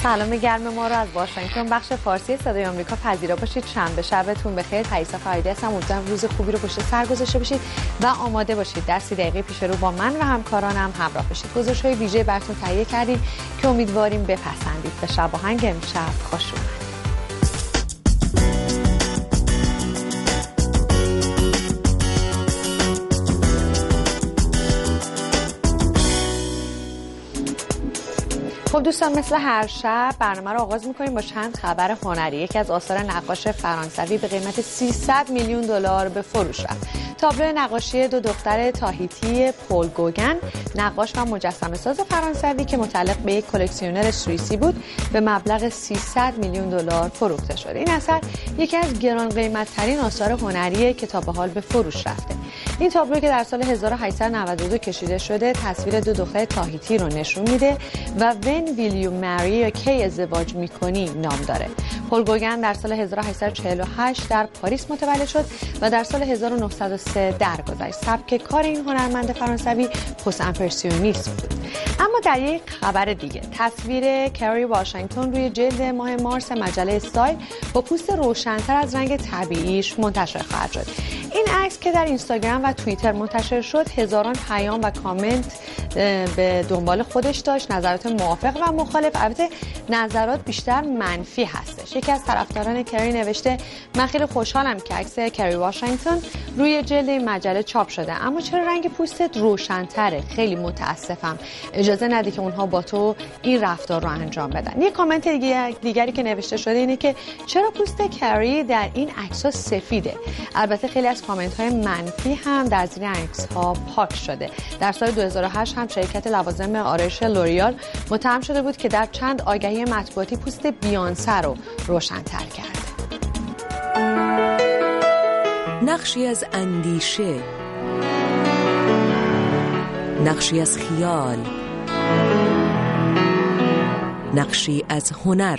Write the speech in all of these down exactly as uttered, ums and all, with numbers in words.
سلام گرم ما رو از واشنگتن بخش فارسی صدای آمریکا پذیرا باشید. شنبه شبتون بخیر. پریسا فرایدی هستم. امیدوارم روز خوبی رو پشت سر گذاشته باشید و آماده باشید در سی دقیقه پیش رو با من و همکارانم همراه باشید. گزارش‌های ویژه براتون تهیه کردیم که امیدواریم بپسندید. به شب آهنگ امشب خوش اومدید. خب دوستان، مثل هر شب برنامه رو آغاز می‌کنیم با چند خبر هنری. یکی از آثار نقاش فرانسوی به قیمت سیصد میلیون دلار به فروش رفت. تابلو نقاشی دو دختر تاهیتی پل گوگن، نقاش و مجسمه ساز فرانسوی که متعلق به یک کلکسیونر سوئیسی بود، به مبلغ سیصد میلیون دلار فروخته شده. این اثر یکی از گران قیمت‌ترین آثار هنریه که تا به حال به فروش رفته. این تابلو که در سال هزار و هشتصد و نود و دو کشیده شده، تصویر دو دختر تاهیتی رو نشون میده و When Will You Marry یا کی ازدواج میکنی نام داره. پل گوگن در سال هزار و هشتصد و چهل و هشت در پاریس متولد شد و در سال هزار و نهصد و سه درگذشت. سبک کار این هنرمند فرانسوی پست امپرسیونیسم بود. اما در یک خبر دیگه، تصویر کری واشنگتن روی جلد ماه مارس مجله استایل با پوست روشن‌تر از رنگ طبیعیش منتشر خواهد شد. این عکس که در اینستاگرام و توییتر منتشر شد، هزاران پیام و کامنت به دنبال خودش داشت. نظرات موافق و مخالف، البته نظرات بیشتر منفی هستش. یکی از طرفداران کری نوشته: من خیلی خوشحالم که عکس کری واشنگتن روی جلد این مجله چاپ شده، اما چرا رنگ پوستت روشن‌تره؟ خیلی متاسفم. اجازه نده که اونها با تو این رفتار رو انجام بدن. یک کامنت دیگه دیگری که نوشته شده اینه که چرا پوست کری در این عکس‌ها سفیده؟ البته خیلی از کامنت‌های منفی هم در زیر عکس‌ها پاک شده. در سال دو هزار و هشت هم شرکت لوازم آرایش لوریال متهم شده بود که در چند آگهی مطبوعاتی پوست بیانسه رو روشن‌تر کرده. نقشی از اندیشه، نقشی از خیال، نقشی از هنر.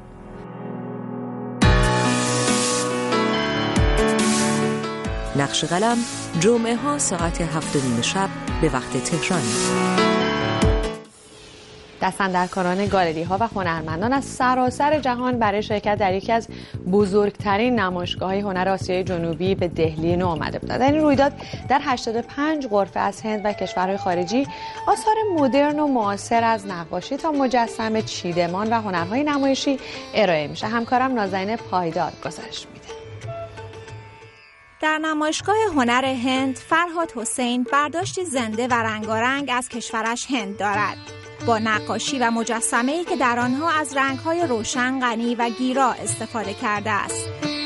نقش قلم جمعه ها ساعت هفت و نیم شب به وقت تهران. دستاندرکاران گالری ها و هنرمندان از سراسر جهان برای شرکت در یکی از بزرگترین نمایشگاه‌های هنر آسیای جنوبی به دهلی نو آمده بودند. در این رویداد در هشتاد و پنج غرفه از هند و کشورهای خارجی آثار مدرن و معاصر از نقاشی تا مجسمه، چیدمان و هنرهای نمایشی ارائه میشه. همکارم نازنین پایدار گزارش میده. در نمایشگاه هنر هند، فرهاد حسین برداشتی زنده و رنگارنگ از کشورش هند دارد، با نقاشی و مجسمه‌ای که در آنها از رنگ‌های روشن، غنی و گیرا استفاده کرده است.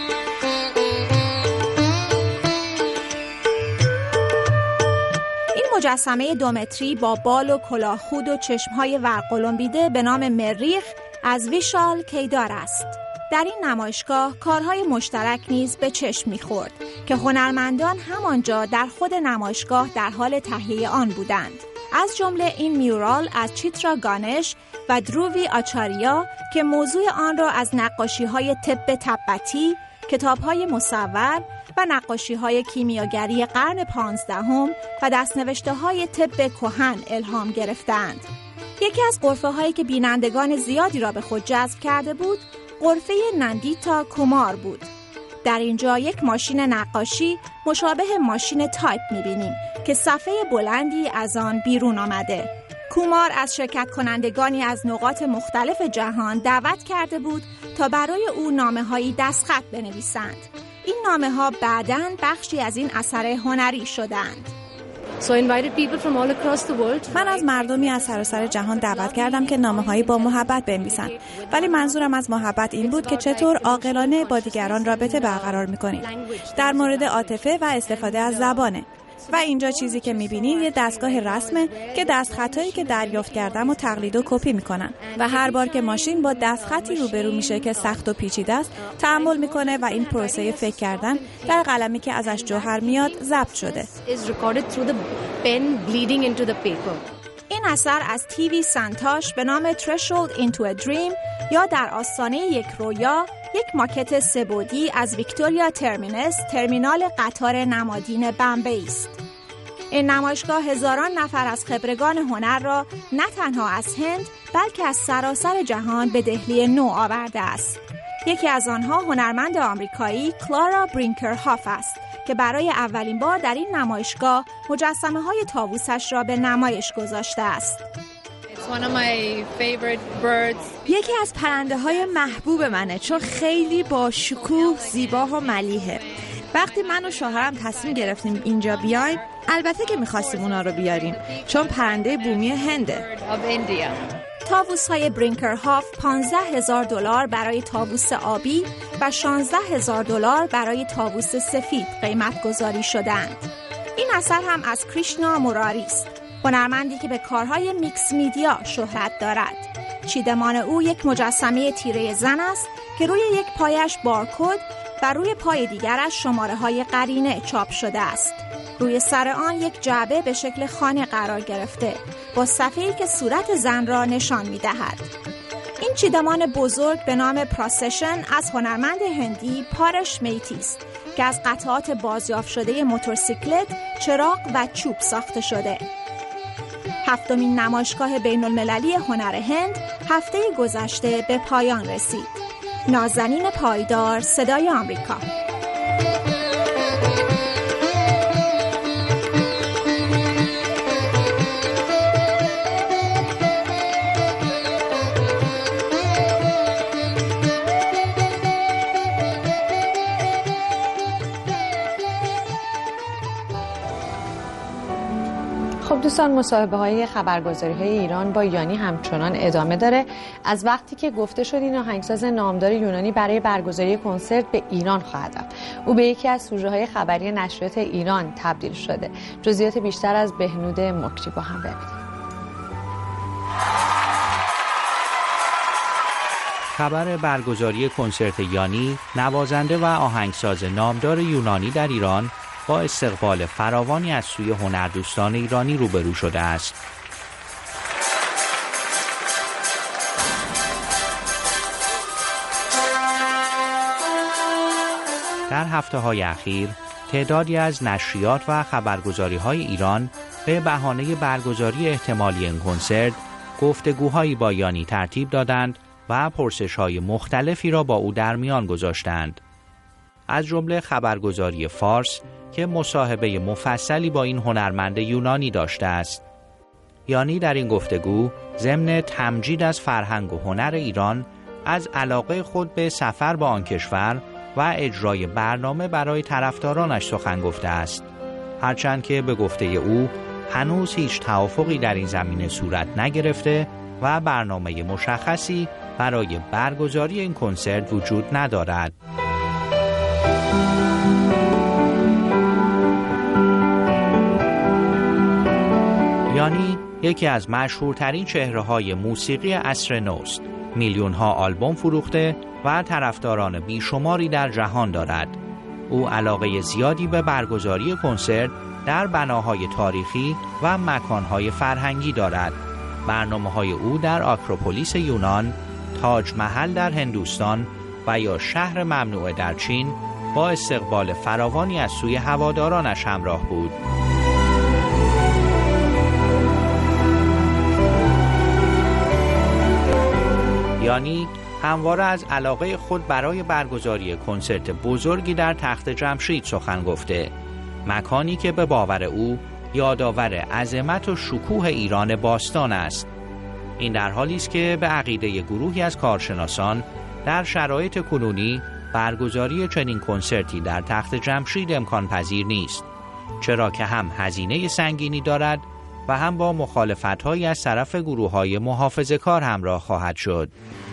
این مجسمه دو متری با بال و کلاهخود و چشم‌های ورقلمبیده به نام مریخ از ویشال کیدار است. در این نمایشگاه کارهای مشترک نیز به چشم می‌خورد که هنرمندان همانجا در خود نمایشگاه در حال تهیه آن بودند. از جمله این میورال از چیترا گانش و درووی آچاریا که موضوع آن را از نقاشی‌های طب تبتی، کتاب‌های مصور و نقاشی‌های کیمیاگری قرن پانزدهم و دست‌نوشته‌های طب کهن الهام گرفتند. یکی از غرفه‌هایی که بینندگان زیادی را به خود جذب کرده بود، غرفه نندیتا کومار بود. در اینجا یک ماشین نقاشی مشابه ماشین تایپ می‌بینیم که صفحه بلندی از آن بیرون آمده. کومار از شرکت کنندگانی از نقاط مختلف جهان دعوت کرده بود تا برای او نامه‌هایی دستخط بنویسند. این نامه‌ها بعداً بخشی از این اثر هنری شدند. So invited people from all across the world. من از مردمی از سراسر جهان دعوت کردم که نامه‌هایی با محبت بنویسند، ولی منظورم از محبت این بود که چطور عاقلانه با دیگران رابطه برقرار می‌کنید در مورد عاطفه و استفاده از زبانه. و اینجا چیزی که می‌بینید یه دستگاه رسمه که دستخطایی که دریافت کردم و تقلید و کپی می‌کنن و هر بار که ماشین با دستخطی روبرو میشه که سخت و پیچیده است، تأمل می‌کنه و این پروسه فکر کردن در قلمی که ازش جوهر میاد ضبط شده. این اثر از تیوی سنتاش به نام Threshold into a Dream یا در آستانه یک رویا، یک ماکت سه‌بعدی از ویکتوریا ترمینس، ترمینال قطار نمادین بمبئی است. این نمایشگاه هزاران نفر از خبرگان هنر را نه تنها از هند بلکه از سراسر جهان به دهلی نو آورده است. یکی از آنها هنرمند آمریکایی کلارا برینکر هاف است که برای اولین بار در این نمایشگاه مجسمه های طاووسش را به نمایش گذاشته است. یکی از پرنده های محبوب منه چون خیلی با شکوه، زیبا و ملیحه. وقتی من و شوهرم تصمیم گرفتیم اینجا بیایم، البته که میخواستیم اونا رو بیاریم چون پرنده بومی هنده. طاووس های برینکر هاف پانزده هزار دلار برای طاووس آبی و شانزده هزار دلار برای طاووس سفید قیمت گذاری شدند. این اثر هم از کریشنا موراری است، هنرمندی که به کارهای میکس میدیا شهرت دارد. چیدمان او یک مجسمه تیره زن است که روی یک پایش بارکد و روی پای دیگرش شماره های قرینه چاپ شده است. روی سر آن یک جعبه به شکل خانه قرار گرفته با صفحه‌ای که صورت زن را نشان می‌دهد. این چیدمان بزرگ به نام پروسشن از هنرمند هندی پارش میتی است که از قطعات بازیافت شده موتورسیکلت، چراغ و چوب ساخته شده. هفتمین نمایشگاه بین‌المللی هنر هند هفته گذشته به پایان رسید. نازنین پایدار، صدای آمریکا. خب دوستان، مصاحبه های خبرگزاری های ایران با یانی همچنان ادامه داره. از وقتی که گفته شد این آهنگساز نامدار یونانی برای برگزاری کنسرت به ایران خواهد رفت، او به یکی از سوژه های خبری نشریات ایران تبدیل شده. جزئیات بیشتر از بهنود مکری با هم ببینید. خبر برگزاری کنسرت یانی، نوازنده و آهنگساز نامدار یونانی در ایران، با استقبال فراوانی از سوی هنردوستان ایرانی روبرو شده است. در هفته‌های اخیر تعدادی از نشریات و خبرگزاری‌های ایران به بهانه برگزاری احتمالی این کنسرت گفتگوهایی با یانی ترتیب دادند و پرسش‌های مختلفی را با او در میان گذاشتند. از جمله خبرگزاری فارس که مصاحبه مفصلی با این هنرمند یونانی داشته است. یانی در این گفتگو ضمن تمجید از فرهنگ و هنر ایران از علاقه خود به سفر به آن کشور و اجرای برنامه برای طرفدارانش سخن گفته است. هرچند که به گفته او هنوز هیچ توافقی در این زمینه صورت نگرفته و برنامه مشخصی برای برگزاری این کنسرت وجود ندارد. یانی یکی از مشهورترین چهره‌های موسیقی عصر نوست. میلیون‌ها آلبوم فروخته و طرفداران بیشماری در جهان دارد. او علاقه زیادی به برگزاری کنسرت در بناهای تاریخی و مکانهای فرهنگی دارد. برنامه‌های او در آکروپولیس یونان، تاج محل در هندوستان و یا شهر ممنوعه در چین با استقبال فراوانی از سوی هوادارانش همراه بود. یانی همواره از علاقه خود برای برگزاری کنسرت بزرگی در تخت جمشید سخن گفته، مکانی که به باور او یادآور عظمت و شکوه ایران باستان است. این در حالی است که به عقیده گروهی از کارشناسان در شرایط کنونی برگزاری چنین کنسرتی در تخت جمشید امکان پذیر نیست، چرا که هم هزینه سنگینی دارد و هم با مخالفت‌هایی از طرف گروه‌های محافظه‌کار همراه خواهد شد.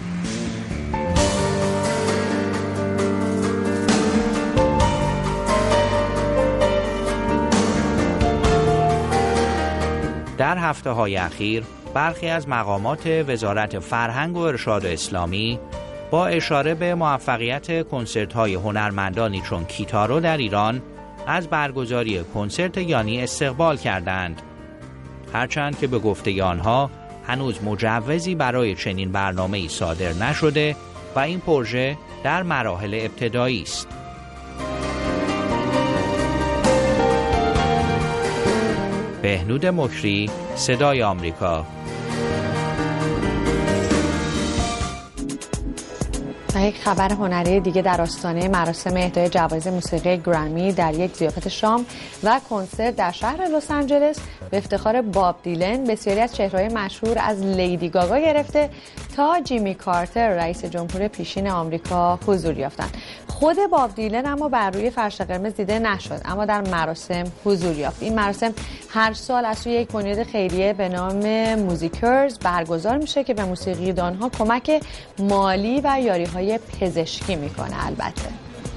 در هفته‌های اخیر برخی از مقامات وزارت فرهنگ و ارشاد اسلامی با اشاره به موفقیت کنسرت‌های هنرمندانی چون کیتارو در ایران از برگزاری کنسرت یانی استقبال کردند. هرچند که به گفته آنها هنوز مجوزی برای چنین برنامه‌ای صادر نشده و این پروژه در مراحل ابتدایی است. بهنود مکری، صدای آمریکا. و یک خبر هنری دیگه در آستانه مراسم اهدای جوایز موسیقی گرمی در یک ضیافت شام و کنسرت در شهر لس آنجلس به افتخار باب دیلن بسیاری از چهره‌های مشهور از لیدی گاگا گرفته تا جیمی کارتر رئیس جمهور پیشین آمریکا حضور یافتند. خود باب دیلن اما بر روی فرش قرمز دیده نشد، اما در مراسم حضور یافت. این مراسم هر سال از سوی یک بنیاد خیریه به نام موزیکرز برگزار میشه که به موسیقیدانها کمک مالی و یاریهای پزشکی میکنه. البته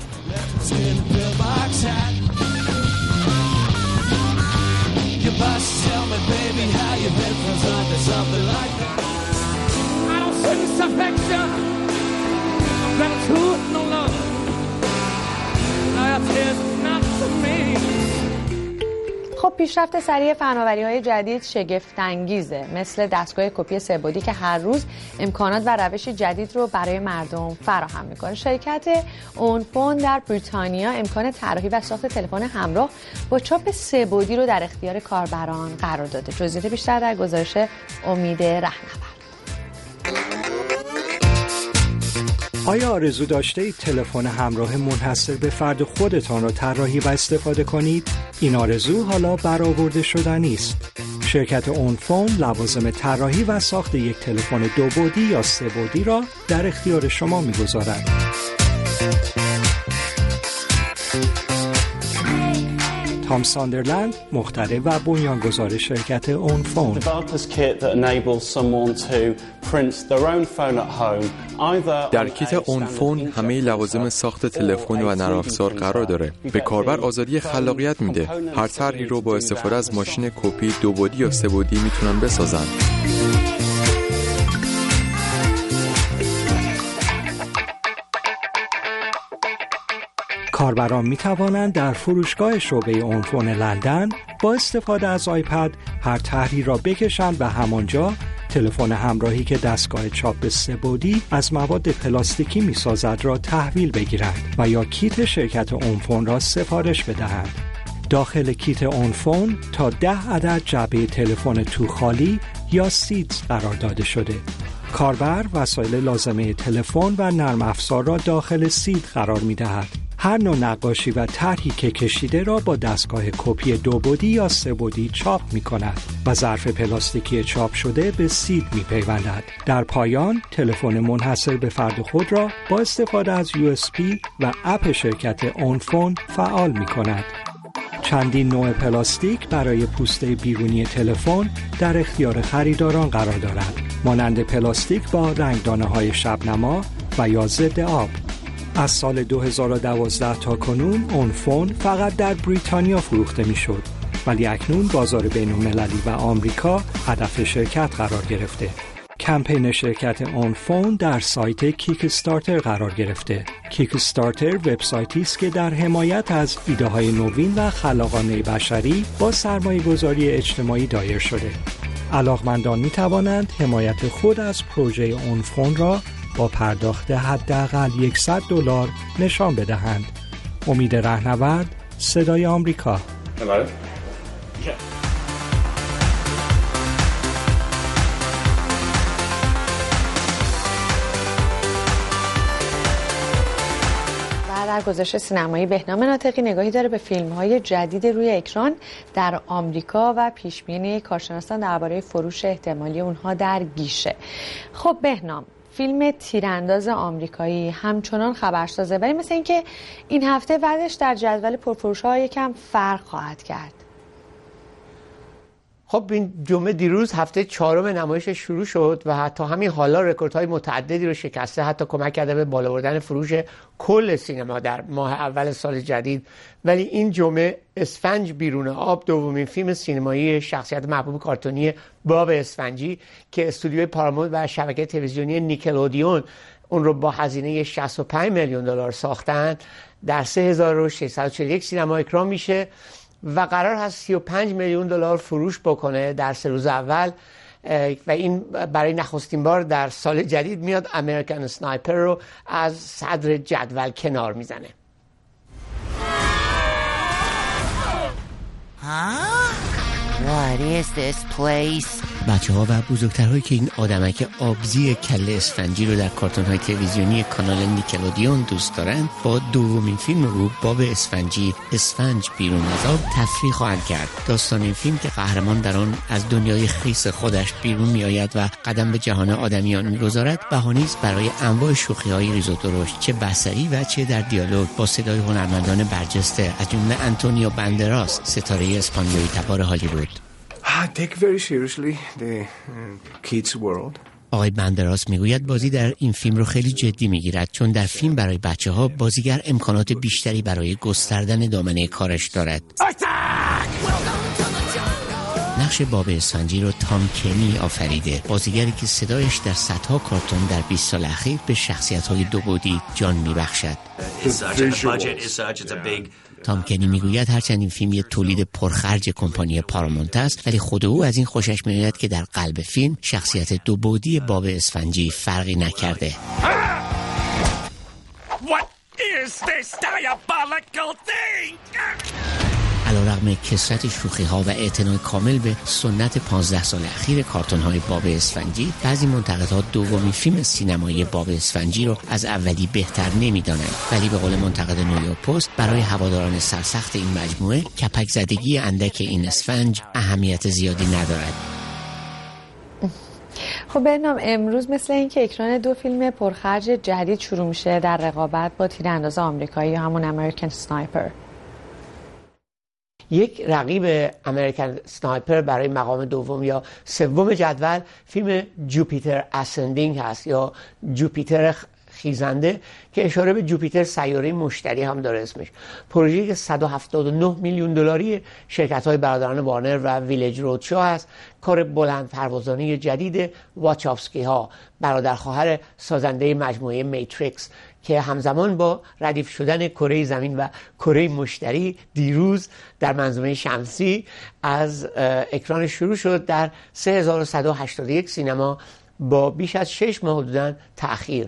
خب پیشرفت سریع فناوری‌های جدید شگفت‌انگیزه، مثل دستگاه کپی سه‌بعدی که هر روز امکانات و روش جدید رو برای مردم فراهم می‌کنه. شرکت اونفون در بریتانیا امکان طراحی و ساخت تلفن همراه با چاپ سه‌بعدی رو در اختیار کاربران قرار داده. جزئیات بیشتر در گزارش امید رهنورد. آیا آرزو داشته اید تلفن همراه منحصر به فرد خودتان را طراحی و استفاده کنید؟ این آرزو حالا برآورده شدنی است. شرکت اونفون لوازم طراحی و ساخت یک تلفن دو بعدی یا سه بعدی را در اختیار شما می‌گذارد. تام ساندرلند، مخترع و بنیانگذار شرکت اونفون. در کیت اونفون همه لوازم ساخت تلفن و نرم افزار قرار داره. به کاربر آزادی خلاقیت میده. هر طرحی رو با استفاده از ماشین کپی دو بعدی یا سه بعدی میتونن بسازن. کاربران می توانند در فروشگاه شعبه اونفون لندن با استفاده از آیپد هر طرحی را بکشند و همانجا تلفن همراهی که دستگاه چاپ سه بعدی از مواد پلاستیکی می سازد را تحویل بگیرند و یا کیت شرکت اونفون را سفارش بدهند. داخل کیت اونفون تا ده عدد جعبه تلفن توخالی یا سیدز قرار داده شده. کاربر وسایل لازمه تلفن و نرم افزار را داخل سید قرار می دهد. هر نوع نقاشی و طرحی که کشیده را با دستگاه کپی دو بعدی یا سه بعدی چاپ می کند و ظرف پلاستیکی چاپ شده به سید می پیوندد. در پایان تلفن منحصر به فرد خود را با استفاده از یو اس بی و اپ شرکت اونفون فعال می کند. چندین نوع پلاستیک برای پوسته بیرونی تلفن در اختیار خریداران قرار دارد، مانند پلاستیک با رنگدانه‌های شبنما و یا ضد آب. از سال دو هزار و دوازده تا کنون اونفون فقط در بریتانیا فروخته میشد، ولی اکنون بازار بین‌المللی و آمریکا هدف شرکت قرار گرفته. کمپین شرکت اونفون در سایت کیک استارتر قرار گرفته. کیک استارتر وبسایتی است که در حمایت از ایده‌های نوین و خلاقانه بشری با سرمایه‌گذاری اجتماعی دایر شده. علاقمندان می توانند حمایت خود از پروژه اونفون را با پرداخت حداقل صد دلار نشان بدهند. امید رهنورد، صدای آمریکا. در گزارش سینمایی بهنام ناطقی نگاهی داره به فیلم‌های جدید روی اکران در آمریکا و پیشبینی کارشناسان درباره فروش احتمالی اونها در گیشه. خب بهنام، فیلم تیرانداز آمریکایی همچنان خبرسازه، ولی مثل اینکه این هفته بعدش در جدول پرفروش‌ها یکم فرق خواهد کرد. خب این جمعه دیروز هفته چهارم نمایش شروع شد و حتی همین حالا رکوردهای متعددی رو شکسته، حتی کمک کرده به بالا بردن فروش کل سینما در ماه اول سال جدید. ولی این جمعه اسفنج بیرون آب، دومین فیلم سینمایی شخصیت محبوب کارتونی باب اسفنجی که استودیوی پارامونت و شبکه تلویزیونی نیکلودیون اون رو با هزینه شصت و پنج میلیون دلار ساختن، در سه هزار و ششصد و چهل و یک سینما اکران میشه و قرار هست سی و پنج میلیون دلار فروش بکنه در سه روز اول و این برای نخستین بار در سال جدید میاد امریکن اسنایپر رو از صدر جدول کنار میزنه. ها؟ What is this place? بچه ها و بزرگترهایی که این آدمک آبزی کله اسفنجی رو در کارتون های تلویزیونی کانال نیکلودیون دوست دارن با دومین فیلم او باب اسفنجی اسفنج بیرون از آب تفریح خواهند کرد. داستان این فیلم که قهرمان در آن از دنیای خیس خودش بیرون می آید و قدم به جهان آدمیان می گذارد بهانه‌ای است برای انواع شوخی های ریز و درشت چه بصری و چه در دیالوگ با صدای هنرمندان برجسته از جمله آنتونیو باندراس ستاره اسپانیایی تبار هالیوود. I take very seriously the uh, kids world. آقای بندراس میگوید بازی در این فیلم رو خیلی جدی میگیرد چون در فیلم برای بچه ها بازیگر امکانات بیشتری برای گستردن دامنه کارش دارد. نقش باب اسفنجی رو تام کنی آفریده، بازیگری که صدایش در صدها کارتون در بیست سال اخیر به شخصیت‌های دو بعدی جان میبخشد. تام کنی میگوید هرچند این فیلم یه تولید پرخرج کمپانی پارامونت است ولی خود او از این خوشش میاد که در قلب فیلم شخصیت دو بعدی باب اسفنجی فرقی نکرده. What is this diabolical thing? علیرغم کثرت شوخی ها و اعتنای کامل به سنت پانزده سال اخیر کارتون های باب اسفنجی، بعضی منتقدها دومین فیلم سینمایی باب اسفنجی رو از اولی بهتر نمیدانند، ولی به قول منتقد نیویورک پست برای هواداران سرسخت این مجموعه کپک زدگی اندک این اسفنج اهمیت زیادی ندارد. خب بهنام، امروز مثل این که اکران دو فیلم پرخرج جدید شروع میشه در رقابت با تیرانداز آمریکایی همون امریکن سنایپر. یک رقیب امریکن سنایپر برای مقام دوم یا سوم جدول فیلم جوپیتر اسندینگ هست یا جوپیتر خیزنده که اشاره به جوپیتر سیاره مشتری هم داره اسمش. پروژه‌ای که صد و هفتاد و نه میلیون دلاری شرکت‌های برادران وارنر و ویلج رودشو هست، کار بلند پروازانه جدید واچافسکی ها، برادر خواهر سازنده مجموعه میتریکس که همزمان با ردیف شدن کره زمین و کره مشتری دیروز در منظومه شمسی از اکران شروع شد در سه هزار و صد و هشتاد و یک سینما با بیش از شش ماه حدوداً تأخیر.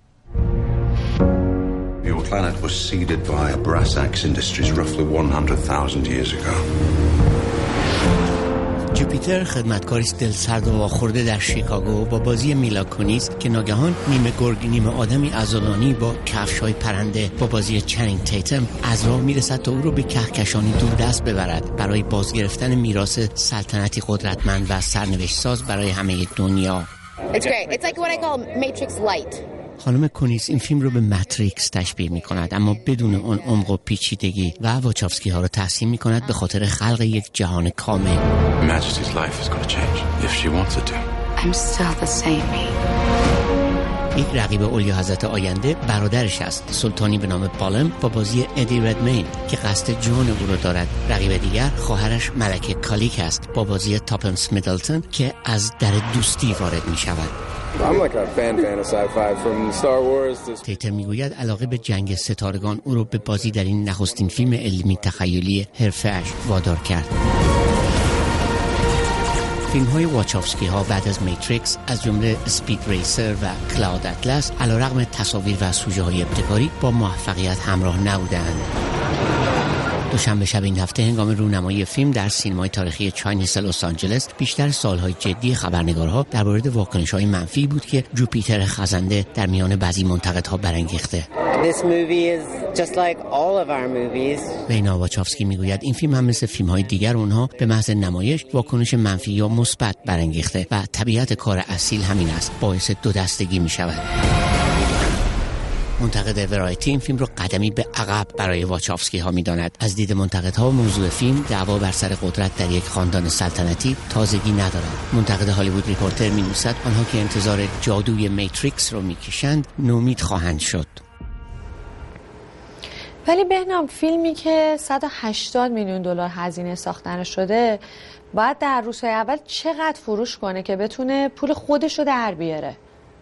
Your planet was seeded by brass axe industries roughly one hundred thousand years ago. جوپیتر خدمتکاری است دلسرد و واخورده در شیکاگو با بازی میلا کونیس که ناگهان نیمه گرگ نیمه آدمی عضلانی با کفش‌های پرنده با بازی چنینگ تیتم از راه میرسد تا او رو به کهکشانی دور دست ببرد برای باز گرفتن میراث سلطنتی قدرتمند و سرنوشت ساز برای همه دنیا. It's great. It's like what I call Matrix Light. خانم کونیس این فیلم رو به ماتریکس تشبیه می کند اما بدون اون عمق و پیچیدگی و واچافسکی ها رو تحسین می کند به خاطر خلق یک جهان کامل. Majesty's life is going to change if she wants it to. I'm still the same me. یک رقیب اولیا حضرت آینده برادرش است، سلطانی به نام پالم با بازی ادی ردمین که قصد جان او رو دارد. رقیب دیگر خواهرش ملکه کالیک است با بازی تاپنس میدلتون که از در دوستی وارد می شود. I'm like a fan fan of sci-fi from Star Wars. تیتر میگوید علاقه به جنگ ستارگان او رو به بازی در این نخستین فیلم علمی تخیلی حرفه‌اش وادار کرد. فیلم های واچافسکی ها بعد از میتریکس از جمله اسپید ریسر و کلاود اطلس علیرغم تصاویر و سوژه های ابتکاری با موفقیت همراه نبودند. دوشنبه شب این هفته هنگام رونمایی فیلم در سینمای تاریخی چاینیز لس آنجلس بیشتر سوال‌های جدی خبرنگارها در مورد واکنش‌های منفی بود که جوپیتر خزنده در میان بعضی منتقدها برانگیخته. This movie is just like all of our movies. لینا واچافسکی میگوید این فیلم هم مثل فیلم‌های دیگر اونها به محض نمایش واکنش منفی یا مثبت برانگیخته و طبیعت کار اصیل همین است، باعث دو دستگی می‌شود. منتقد ورایتی این فیلم رو قدمی به عقب برای واچافسکی ها می‌داند. از دید منتقدها موضوع فیلم دعوا بر سر قدرت در یک خاندان سلطنتی تازگی ندارد. منتقد هالیوود ریپورتر می‌نویسد آنها که انتظار جادوی میتریکس رو می‌کشند نومید خواهند شد. ولی بهنام فیلمی که صد و هشتاد میلیون دلار هزینه ساختن شده باید در روزهای اول چقدر فروش کنه که بتونه پول خودش رو در بیاره؟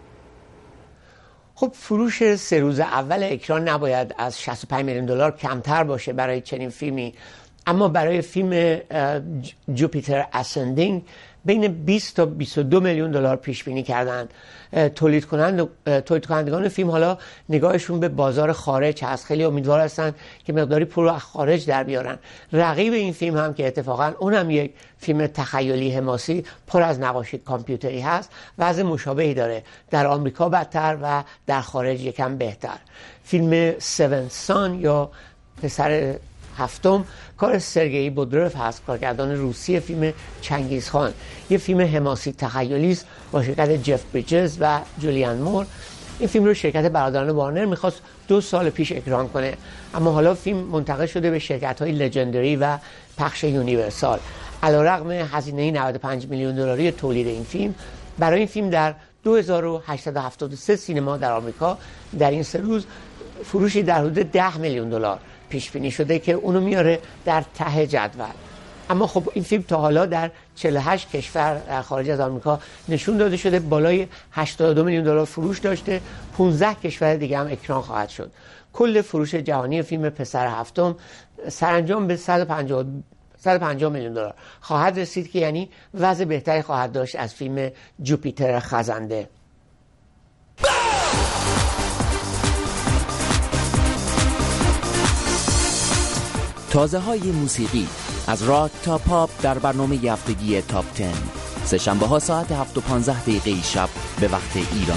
خب فروش سه روز اول اکران نباید از شصت و پنج میلیون دلار کمتر باشه برای چنین فیلمی، اما برای فیلم جوپیتر اسندینگ بین بیست تا بیست و دو میلیون دلار پیش بینی کردند. تولید کنند تولید کنندگان فیلم حالا نگاهشون به بازار خارج هست، خیلی امیدوار هستن که مقداری پول رو از خارج در بیارن. رقیب این فیلم هم که اتفاقا اونم یک فیلم تخیلی حماسی پر از نقاشی کامپیوتری هست، وضع مشابهی داره، در آمریکا بدتر و در خارج یکم بهتر. فیلم سون سان یا پسر هفتم کار سرگئی بودروف هست، کارگردان روسی فیلم چنگیزخان. یه فیلم حماسی تخیلی است با شرکت جف بریجز و جولیان مور. این فیلم رو شرکت برادران وارنر میخواست دو سال پیش اکران کنه، اما حالا فیلم منتقل شده به شرکت‌های لژندری و پخش یونیورسال. علیرغم هزینه نود و پنج میلیون دلاری تولید این فیلم، برای این فیلم در دو هزار و هشتصد و هفتاد و سه سینما در آمریکا در این سه روز فروشی در حدود ده میلیون دلار پیش بینی شده که اونو میاره در ته جدول. اما خب این فیلم تا حالا در چهل و هشت کشور در خارج از آمریکا نشون داده شده، بالای هشتاد و دو میلیون دلار فروش داشته، پانزده کشور دیگه هم اکران خواهد شد. کل فروش جهانی فیلم پسر هفتم سرانجام به صد و پنجاه میلیون دلار خواهد رسید که یعنی وضع بهتری خواهد داشت از فیلم جوپیتر خزنده. تازه های موسیقی از راک تا پاپ در برنامه هفتگی تاپ ده، سه شنبه ها ساعت هفت و پانزده دقیقه شب به وقت ایران.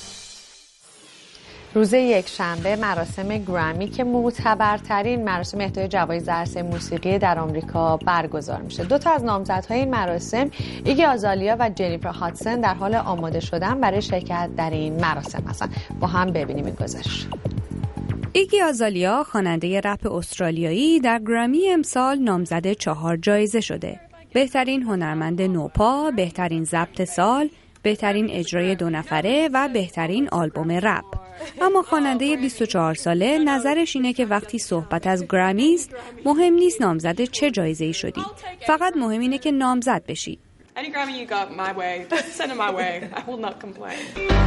روز یک شنبه مراسم گرامی که معتبرترین مراسم اهدای جوایز عرصه موسیقی در آمریکا برگزار میشه. دو تا از نامزدهای این مراسم، ایگی آزالیا و جنیفر هادسون، در حال آماده شدن برای شرکت در این مراسم هستن. با هم ببینیم این گزارش. ایگی آزالیا، خواننده رپ استرالیایی، در گرامی امسال نامزد چهار جایزه شده. بهترین هنرمند نوپا، بهترین ضبط سال، بهترین اجرای دو نفره و بهترین آلبوم رپ. اما خواننده بیست و چهار ساله نظرش اینه که وقتی صحبت از گرامی است، مهم نیست نامزد چه جایزه‌ای شدی، فقط مهم اینه که نامزد بشی. Any Grammy you got my way, send it my way. I will not complain.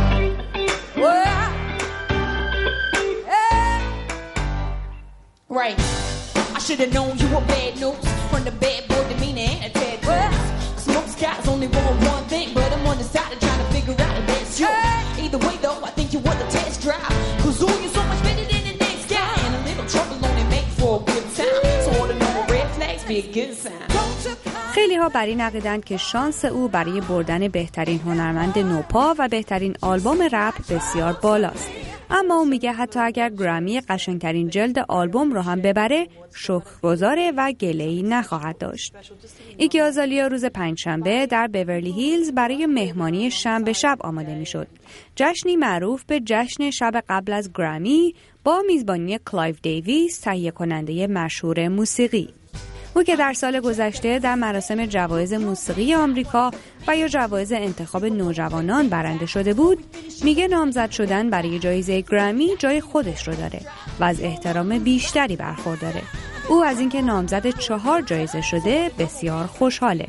Right. I should have known you were bad news from the bad boy demeanor and a tattoos. Smoke skies only want one thing, but I'm on the side of trying to figure out if that's you. Either way though, I think you want the test drive. Cause ooh, you're so much better than the next guy. And a little trouble only make for a good time. So all the normal red flags be a good sign. خیلی ها بر این عقیدند که شانس او برای بردن بهترین هنرمند نوپا و بهترین آلبوم رپ بسیار بالاست. اما او میگه حتی اگر گرامی قشنگترین جلد آلبوم رو هم ببره، شکرگزاره و گله‌ای نخواهد داشت. ایگی آزالیا روز پنجشنبه در بیورلی هیلز برای مهمانی شنبه شب آماده میشد. جشنی معروف به جشن شب قبل از گرامی با میزبانی کلایو دیویس، تهیه کننده مشهور موسیقی. او که در سال گذشته در مراسم جوایز موسیقی آمریکا و یا جوایز انتخاب نوجوانان برنده شده بود، میگه نامزد شدن برای جایزه گرامی جای خودش رو داره و از احترام بیشتری برخورداره. او از اینکه نامزد چهار جایزه شده بسیار خوشحاله.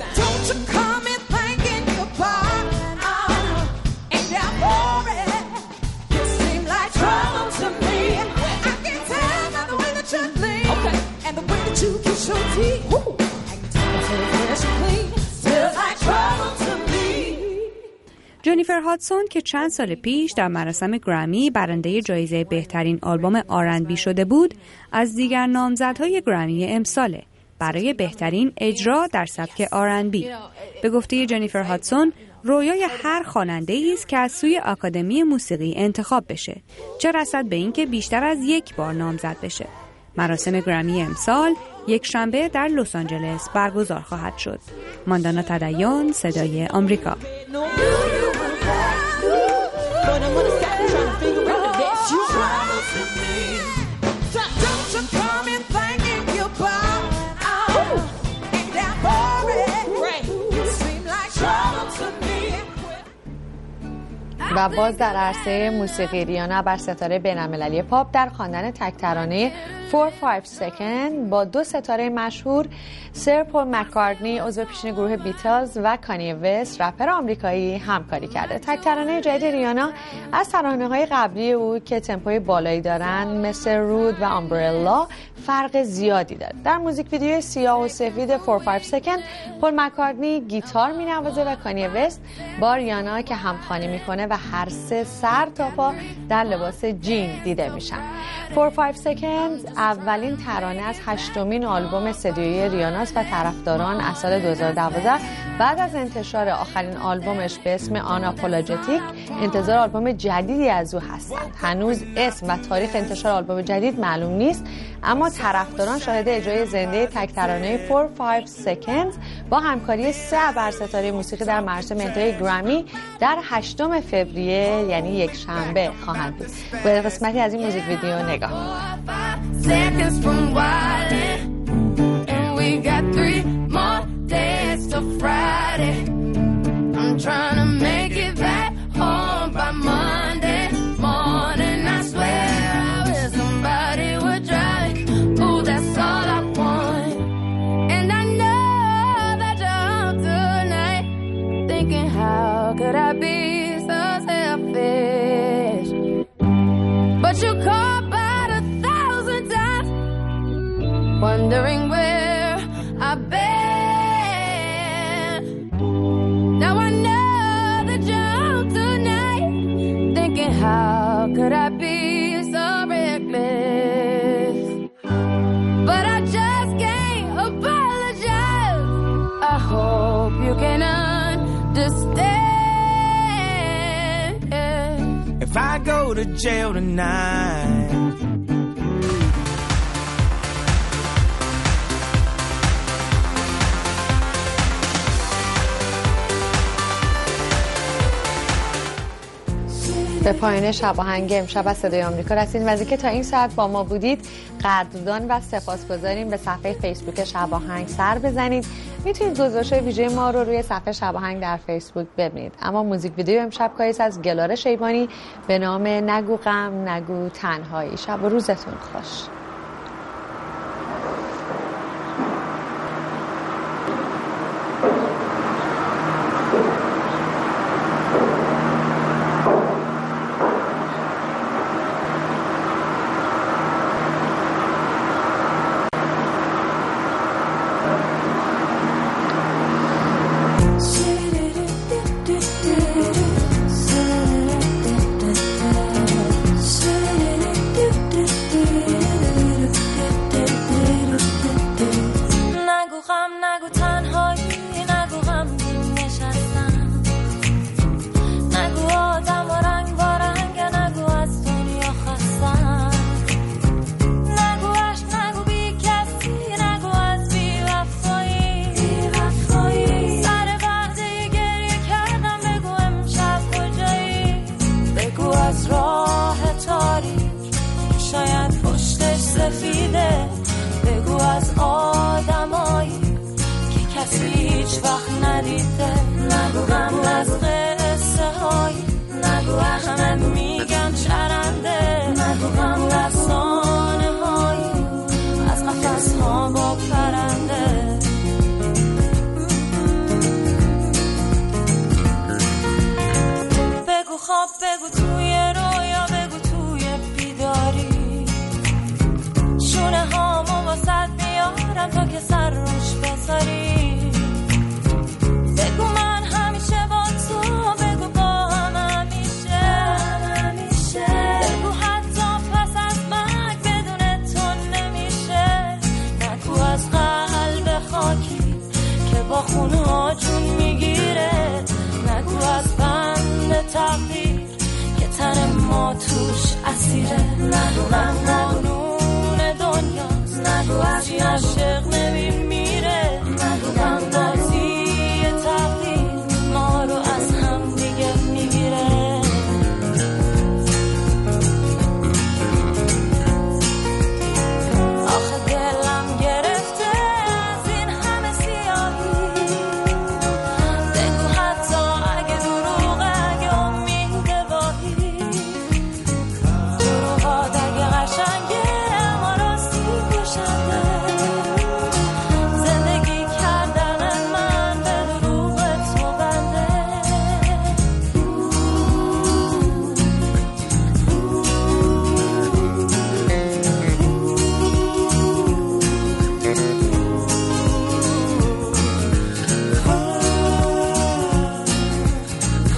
جنیفر هادسون که چند سال پیش در مراسم گرامی برنده جایزه بهترین آلبوم آر اند بی شده بود، از دیگر نامزدهای گرامی امساله برای بهترین اجرا در سبک آر اند بی. به گفته جنیفر هادسون، رویای هر خواننده‌ای است که از سوی آکادمی موسیقی انتخاب بشه، چه رسد به اینکه بیشتر از یک بار نامزد بشه. مراسم گرامی امسال یک شنبه در لس آنجلس برگزار خواهد شد. ماندانا تدیون، صدای آمریکا. و باز در عرصه موسیقی ریانا بر ستاره بین‌المللی پاپ در خواندن تک ترانه فور فایو سکند با دو ستاره مشهور سر پول مکارتنی عضو پیشین گروه بیتلز و کانی وست رپر آمریکایی همکاری کرده. تک ترانه جدید ریانا از ترانه‌های قبلی او که تمپوی بالایی دارن مثل رود و آمبرلا فرق زیادی داره. در موزیک ویدیوی سیاه و سفید فور فایو سکند پول مکارتنی گیتار می‌نوازه و کانی وست با ریانا که همخوانی میکنه و هر سه سر تا پا در لباس جین دیده میشن. فور فایو سکند اولین ترانه از هشتمین آلبوم استودیویی ریاناست و طرفداران از سال دو هزار و دوازده بعد از انتشار آخرین آلبومش به اسم آناپولوژتیک انتظار آلبوم جدیدی از او هستند. هنوز اسم و تاریخ انتشار آلبوم جدید معلوم نیست، اما طرفداران شاهد اجرای زنده تک ترانه فور فایو سکند با همکاری سه ابرستاره موسیقی در مراسم انتهای گرامی در هشتم فوریه یعنی یک شنبه خواهند بود. به قسمتی از این موزیک ویدیو نگاه Could I be so selfish? But you called about a thousand times, wondering where I've been. Now I know that you're out tonight, thinking how could I be so reckless? But I just can't apologize. I hope you can understand. If I go to jail tonight, به پایان شب آهنگ امشب از صدای آمریکا رسیدیم و از اینکه تا این ساعت با ما بودید قدردان و سپاسگزاریم. به صفحه فیسبوک شب آهنگ سر بزنید. میتونید گزارش‌های ویژه ما رو روی صفحه شب آهنگ در فیسبوک ببینید. اما موزیک ویدیو امشب کاریست از گلاره شیبانی به نام نگو غم نگو تنهایی. شب و روزتون خوش. نگو غم نگو نون دنیاست نگو از عاشق نمیم